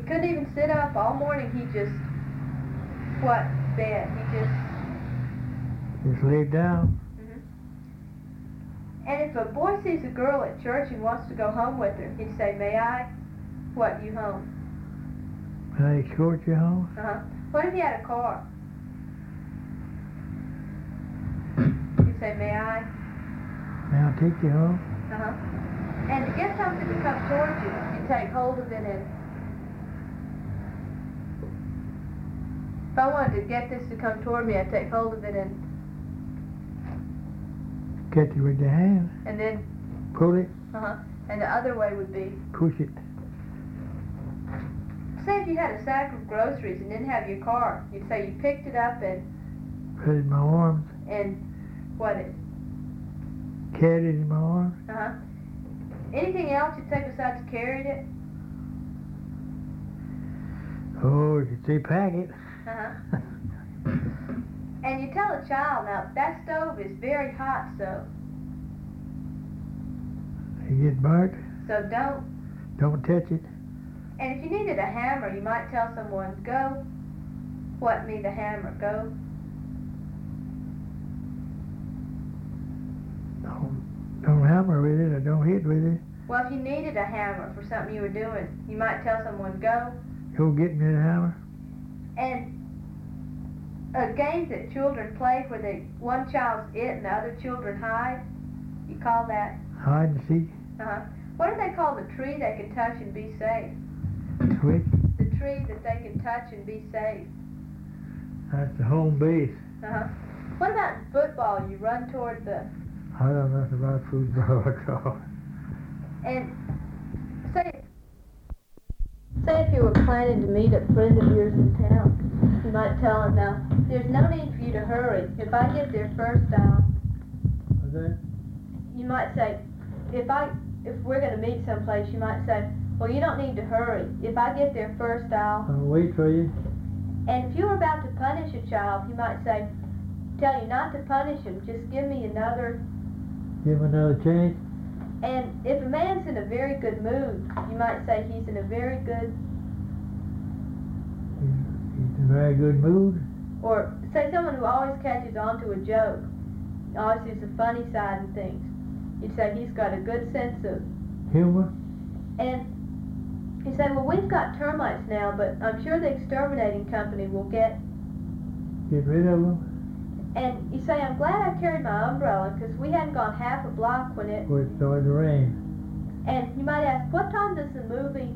couldn't even sit up all morning. He just, bed. He just laid down. And if a boy sees a girl at church and wants to go home with her, he'd say, "May I?" You home? May I escort you home? What if you had a car? He'd say, "May I?" May I take you home? And to get something to come towards you, you take hold of it and... If I wanted to get this to come toward me, I'd take hold of it and... Catch it with your hand. And then... Pull it. And the other way would be... Push it. Say if you had a sack of groceries and didn't have your car, you'd say you picked it up and... Put it in my arms. And carried it in my arms. Anything else you'd say besides carried it? Oh, you could say pack it. And you tell a child, now, that stove is very hot, so... You get burnt. So Don't touch it. And if you needed a hammer, you might tell someone, go... me the hammer, go... Don't hammer with it or don't hit with it. Well, if you needed a hammer for something you were doing, you might tell someone, go... Go get me the hammer. And games that children play where one child's it and the other children hide, you call that... Hide and seek. What do they call the tree they can touch and be safe? Which? The tree that they can touch and be safe. That's the home base. What about in football? You run toward the... I don't know about football at all. And say if you were planning to meet a friend of yours in town, you might tell him, now, there's no need for you to hurry. If I get there first, What's that? You might say, if we're going to meet someplace, you might say, well, you don't need to hurry. If I get there first, I'll wait for you. And if you were about to punish a child, you might say, tell you not to punish him, just give me another... Give him another chance. And if a man's in a very good mood, you might say he's in a very good... He's in a very good mood. Or say someone who always catches on to a joke, always sees the funny side in things. You'd say he's got a good sense of... Humor. And you say, well, we've got termites now, but I'm sure the exterminating company will get rid of them. And you say, I'm glad I carried my umbrella, because we hadn't gone half a block when it started to rain. And you might ask, what time does the movie...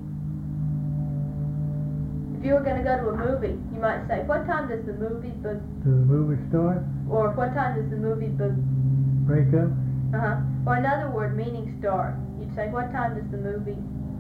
If you were going to go to a movie, you might say, what time does the movie... Does the movie start? Or what time does the movie... Break up? Or another word, meaning start. You'd say, what time does the movie...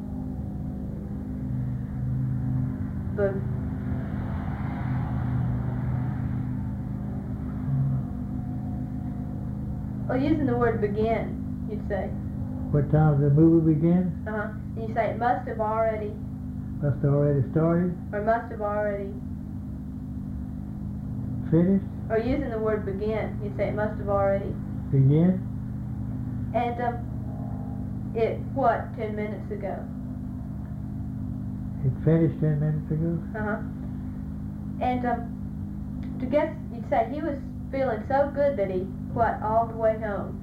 Well, using the word begin, you'd say. What time does the movie begin? And you say it must have already started? Or must have already... Finished? Or using the word begin, you'd say it must have already... Begin? And, 10 minutes ago? It finished 10 minutes ago? And, to get... You'd say he was feeling so good that he... all the way home.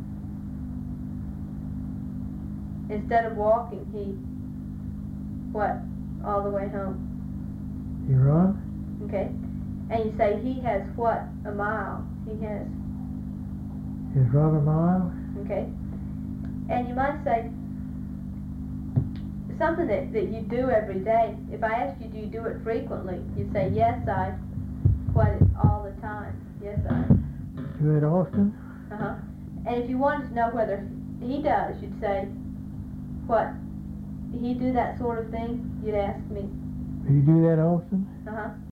Instead of walking, he... all the way home. You run? Okay. And you say he has a mile. He has... He's run a mile? Okay. And you might say something that you do every day. If I asked you, do you do it frequently? You say, yes, I... all the time. Yes, I... Do it often? And if you wanted to know whether he does, you'd say, he do that sort of thing? You'd ask me. Do you do that often?